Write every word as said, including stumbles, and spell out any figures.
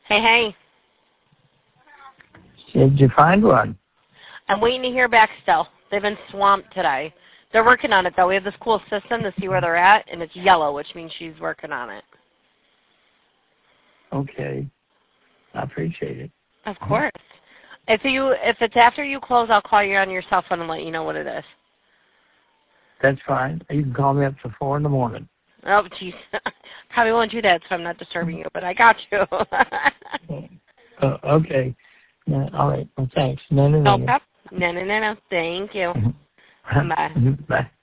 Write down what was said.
Hey, hey. Did you find one? I'm waiting to hear back still. They've been swamped today. They're working on it, though. We have this cool system to see where they're at, and it's yellow, which means she's working on it. Okay. I appreciate it. Of course. If you if it's after you close, I'll call you on your cell phone and let you know what it is. That's fine. You can call me up to four in the morning. Oh, jeez. Probably won't do that, so I'm not disturbing you, but I got you. uh, okay. Uh, all right. Well, thanks. No, no, no. No, no, no, no. Thank you. Bye. Bye.